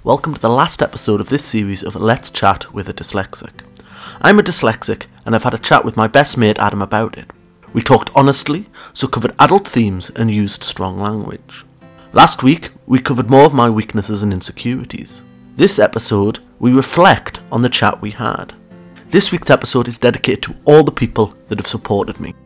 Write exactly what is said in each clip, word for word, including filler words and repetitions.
Welcome to the last episode of this series of Let's Chat with a Dyslexic. I'm a dyslexic and I've had a chat with my best mate Adam about it. We talked honestly, so covered adult themes and used strong language. Last week, we covered more of my weaknesses and insecurities. This episode, we reflect on the chat we had. This week's episode is dedicated to all the people that have supported me.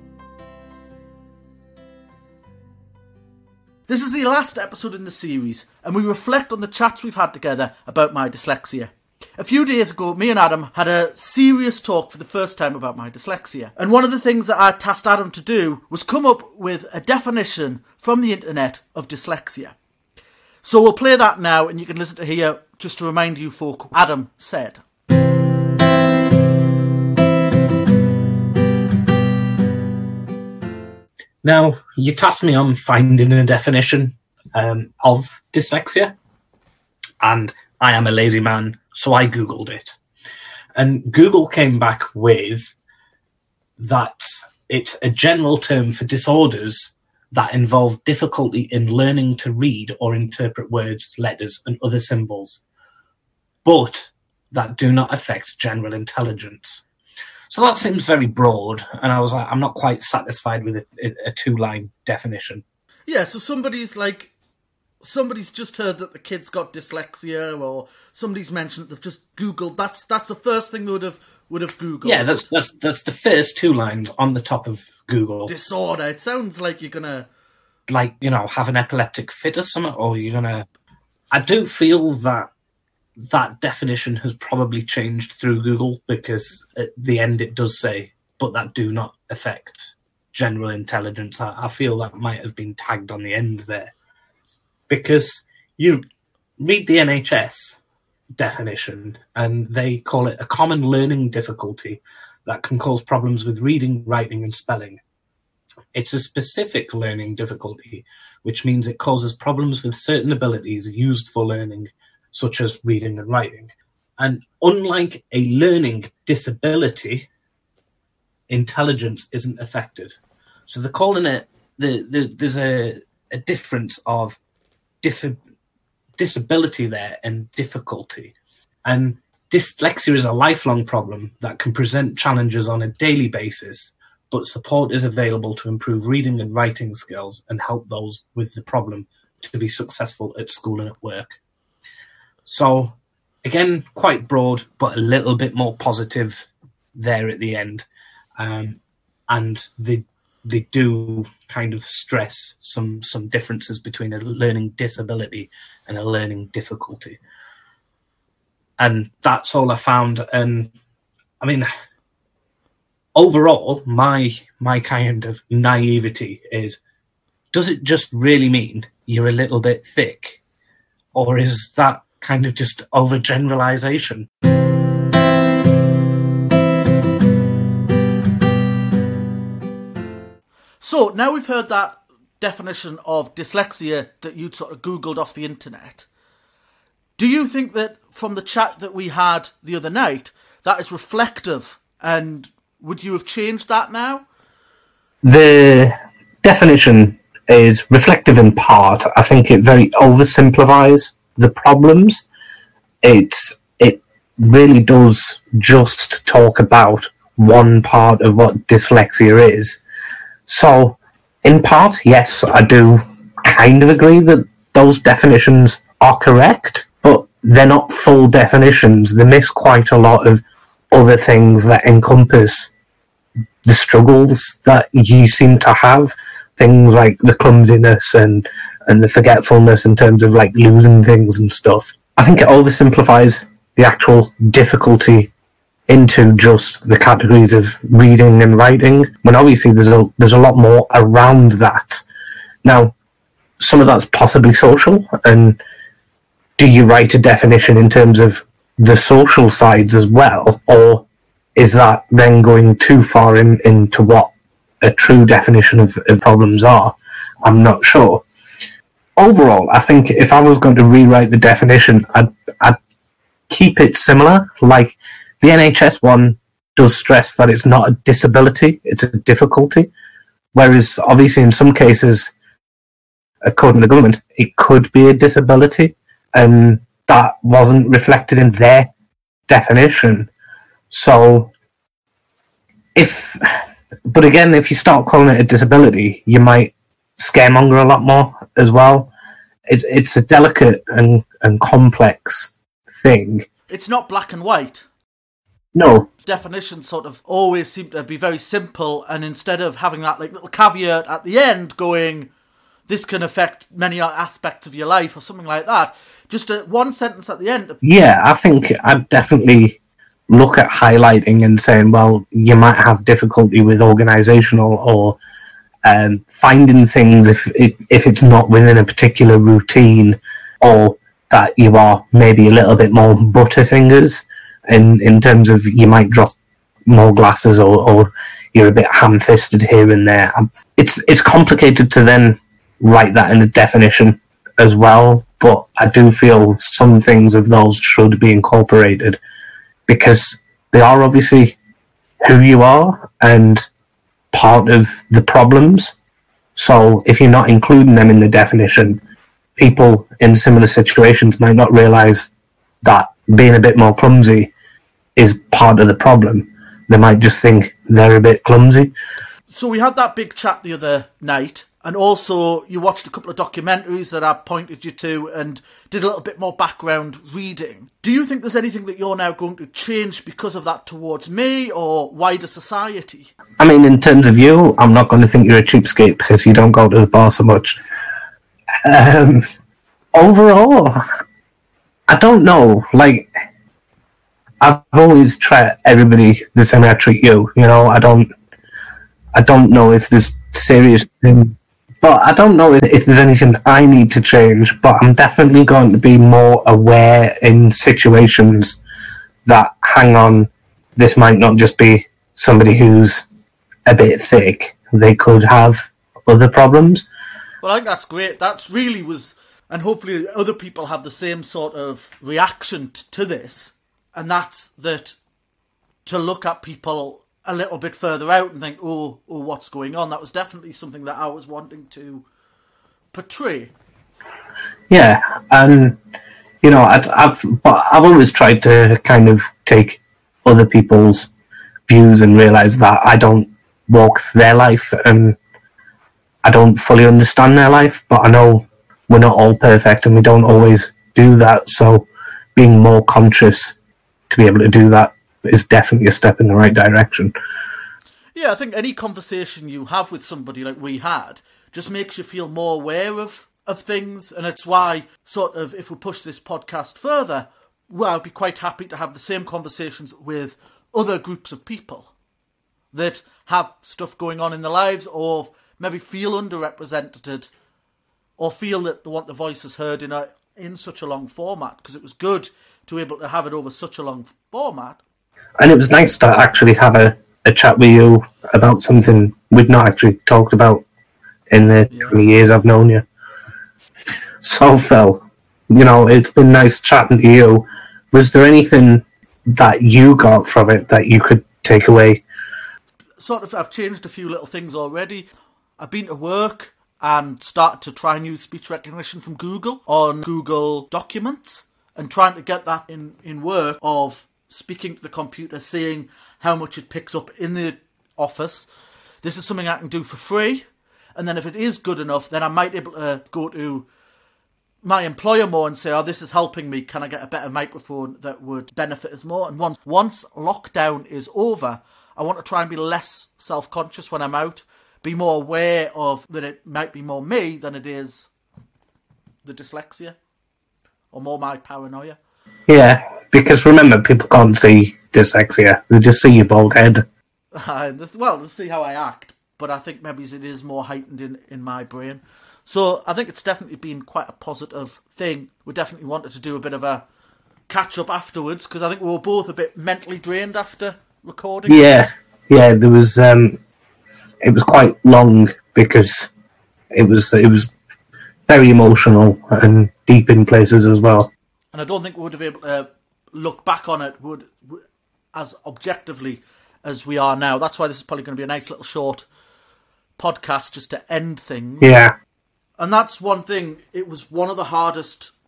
This is the last episode in the series, and we reflect on the chats we've had together about my dyslexia. A few days ago, me and Adam had a serious talk for the first time about my dyslexia, and one of the things that I tasked Adam to do was come up with a definition from the internet of dyslexia. So we'll play that now, and you can listen to here just to remind you folk what Adam said. Now, you tasked me on finding a definition um, of dyslexia, and I am a lazy man, so I Googled it. And Google came back with that it's a general term for disorders that involve difficulty in learning to read or interpret words, letters, and other symbols, but that do not affect general intelligence. So that seems very broad, and I was like, I'm not quite satisfied with a, a, a two-line definition. Yeah, so somebody's like, somebody's just heard that the kid's got dyslexia, or somebody's mentioned that they've just Googled. That's that's the first thing they would have would have Googled. Yeah, that's that's that's the first two lines on the top of Google. Disorder. It sounds like you're gonna, like, you know, have an epileptic fit or something, or you're gonna. I do feel that that definition has probably changed through Google, because at the end it does say, but that do not affect general intelligence. I, I feel that might have been tagged on the end there, because you read the N H S definition and they call it a common learning difficulty that can cause problems with reading, writing, and spelling. It's a specific learning difficulty, which means it causes problems with certain abilities used for learning, such as reading and writing. And unlike a learning disability, intelligence isn't affected. So they're calling it, the, the, there's a, a difference of dif- disability there and difficulty. And dyslexia is a lifelong problem that can present challenges on a daily basis, but support is available to improve reading and writing skills and help those with the problem to be successful at school and at work. So, again, quite broad, but a little bit more positive there at the end. Um, and they they do kind of stress some some differences between a learning disability and a learning difficulty. And that's all I found. And, I mean, overall, my my kind of naivety is, does it just really mean you're a little bit thick? Or is that kind of just overgeneralization? So now we've heard that definition of dyslexia that you'd sort of Googled off the internet. Do you think that from the chat that we had the other night, that is reflective, and would you have changed that now? The definition is reflective in part. I think it very oversimplifies the problems. It it really does just talk about one part of what dyslexia is. So, in part, yes, I do kind of agree that those definitions are correct, but they're not full definitions. They miss quite a lot of other things that encompass the struggles that you seem to have. Things like the clumsiness and and the forgetfulness in terms of like losing things and stuff. I think it oversimplifies the actual difficulty into just the categories of reading and writing, when obviously there's a there's a lot more around that. Now, some of that's possibly social, and do you write a definition in terms of the social sides as well, or is that then going too far in, into what a true definition of, of problems are? I'm not sure. Overall, I think if I was going to rewrite the definition, I'd, I'd keep it similar. Like, the N H S one does stress that it's not a disability, it's a difficulty. Whereas, obviously, in some cases, according to the government, it could be a disability. And that wasn't reflected in their definition. So, if, but again, if you start calling it a disability, you might scaremonger a lot more as well. It's it's a delicate and, and complex thing. It's not black and white. No. Definitions sort of always seem to be very simple, and instead of having that like little caveat at the end going, this can affect many aspects of your life or something like that, just a, one sentence at the end. Yeah, I think I'd definitely look at highlighting and saying, well, you might have difficulty with organisational or um, finding things if, if if it's not within a particular routine, or that you are maybe a little bit more butterfingers in, in terms of you might drop more glasses, or, or you're a bit ham-fisted here and there. It's it's complicated to then write that in a definition as well, but I do feel some things of those should be incorporated because they are obviously who you are and part of the problems. So if you're not including them in the definition, people in similar situations might not realise that being a bit more clumsy is part of the problem. They might just think they're a bit clumsy. So we had that big chat the other night, and also you watched a couple of documentaries that I pointed you to and did a little bit more background reading. Do you think there's anything that you're now going to change because of that towards me or wider society? I mean, in terms of you, I'm not going to think you're a cheapskate because you don't go to the bar so much. Um, overall, I don't know. Like, I've always treated everybody the same way I treat you. You know, I don't, I don't know if there's serious thing, but I don't know if, if there's anything I need to change. But I'm definitely going to be more aware in situations that, hang on, this might not just be somebody who's a bit thick. They could have other problems. Well, I think that's great. That's really was, and hopefully other people have the same sort of reaction t- to this. And that's that, to look at people a little bit further out and think, oh, oh, what's going on? That was definitely something that I was wanting to portray. Yeah, and you know, I've, I've, but I've always tried to kind of take other people's views and realise that I don't walk their life and I don't fully understand their life, but I know we're not all perfect and we don't always do that. So being more conscious to be able to do that is definitely a step in the right direction. Yeah, I think any conversation you have with somebody like we had just makes you feel more aware of, of things, and it's why, sort of, if we push this podcast further, well, I'd be quite happy to have the same conversations with other groups of people that have stuff going on in their lives, or maybe feel underrepresented, or feel that they want their voices heard in a in such a long format, because it was good to be able to have it over such a long format. And it was nice to actually have a, a chat with you about something we'd not actually talked about in the yeah. twenty years I've known you. So, Phil, you know, it's been nice chatting to you. Was there anything that you got from it that you could take away? Sort of, I've changed a few little things already. I've been to work and started to try and use speech recognition from Google on Google Documents, and trying to get that in, in work of speaking to the computer, seeing how much it picks up in the office. This is something I can do for free. And then if it is good enough, then I might be able to go to my employer more and say, oh, this is helping me. Can I get a better microphone that would benefit us more? And once, once lockdown is over, I want to try and be less self-conscious when I'm out. Be more aware of that it might be more me than it is the dyslexia. Or more my paranoia. Yeah, because remember, people can't see dyslexia. They just see your bald head. Uh, well, they'll see how I act. But I think maybe it is more heightened in, in my brain. So I think it's definitely been quite a positive thing. We definitely wanted to do a bit of a catch-up afterwards, because I think we were both a bit mentally drained after recording. Yeah, yeah, there was... Um, it was quite long, because it was it was very emotional and deep in places as well. And I don't think we would have been able to look back on it would as objectively as we are now. That's why this is probably going to be a nice little short podcast just to end things. Yeah. And that's one thing. It was one of the hardest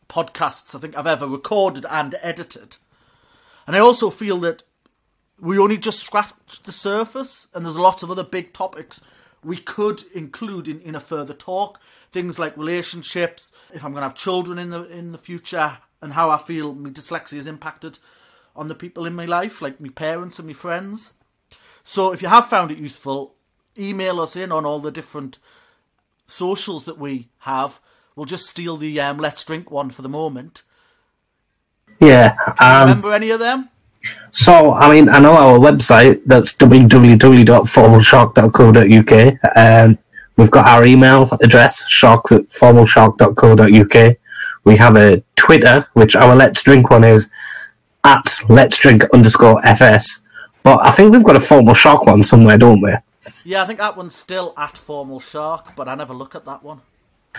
podcasts I think I've ever recorded and edited. And I also feel that we only just scratched the surface, and there's lots of other big topics we could include in, in a further talk. Things like relationships, if I'm going to have children in the in the future, and how I feel my dyslexia has impacted on the people in my life, like my parents and my friends. So if you have found it useful, email us in on all the different socials that we have. We'll just steal the um, Let's Drink one for the moment. Yeah. Um, Remember any of them? So, I mean, I know our website, that's w w w dot formal shark dot co dot u k. Um, we've got our email address, sharks at formal shark dot co dot u k. We have a Twitter, which our Let's Drink one is at Let's Drink underscore fs. But I think we've got a Formal Shark one somewhere, don't we? Yeah, I think that one's still at Formal Shark, but I never look at that one.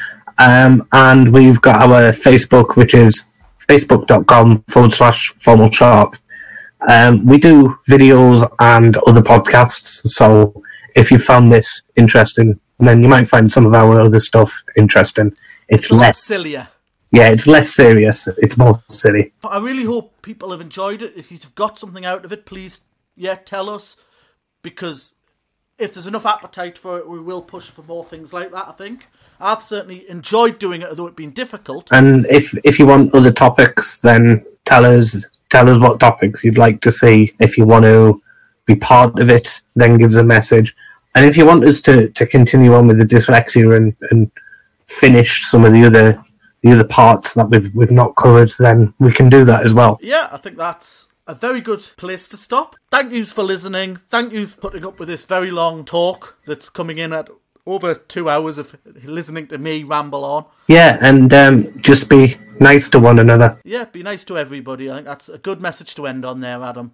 Um, and we've got our Facebook, which is facebook.com forward slash Formal Shark. Um, we do videos and other podcasts, so if you found this interesting, then you might find some of our other stuff interesting. It's, It's a lot less, sillier. yeah, it's less serious. It's more silly. I really hope people have enjoyed it. If you've got something out of it, please, yeah, tell us. Because if there's enough appetite for it, we will push for more things like that, I think. I've certainly enjoyed doing it, although it's been difficult. And if if you want other topics, then tell us tell us what topics you'd like to see. If you want to be part of it, then give us a message. And if you want us to, to continue on with the dyslexia and, and finish some of the other the other parts that we've we've not covered, then we can do that as well. Yeah, I think that's a very good place to stop. Thank yous for listening. Thank yous for putting up with this very long talk that's coming in at over two hours of listening to me ramble on. Yeah, and um, just be nice to one another. Yeah, be nice to everybody. I think that's a good message to end on there, Adam.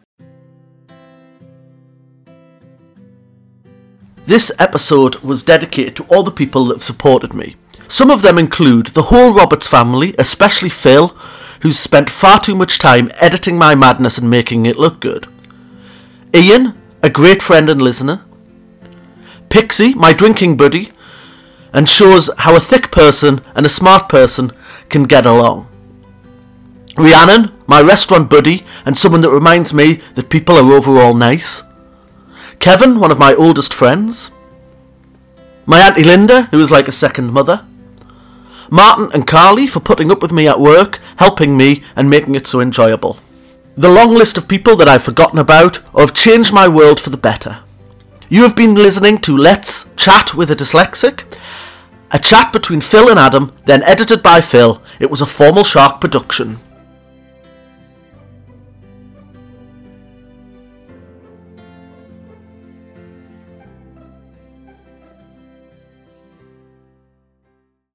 This episode was dedicated to all the people that have supported me. Some of them include the whole Roberts family, especially Phil, who's spent far too much time editing my madness and making it look good. Ian, a great friend and listener. Pixie, my drinking buddy, and shows how a thick person and a smart person can get along. Rhiannon, my restaurant buddy, and someone that reminds me that people are overall nice. Kevin, one of my oldest friends. My Auntie Linda, who is like a second mother. Martin and Carly for putting up with me at work, helping me and making it so enjoyable. The long list of people that I've forgotten about or have changed my world for the better. You have been listening to Let's Chat with a Dyslexic, a chat between Phil and Adam, then edited by Phil. It was a Formal Shark production.